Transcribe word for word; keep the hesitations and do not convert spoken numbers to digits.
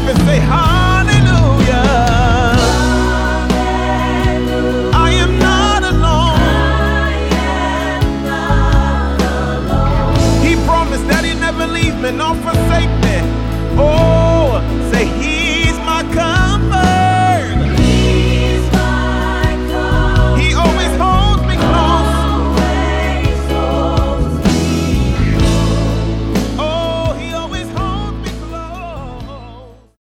and say hallelujah. Hallelujah. I am not alone. I am not alone. He promised that he never leave me nor forsake me. Oh, say he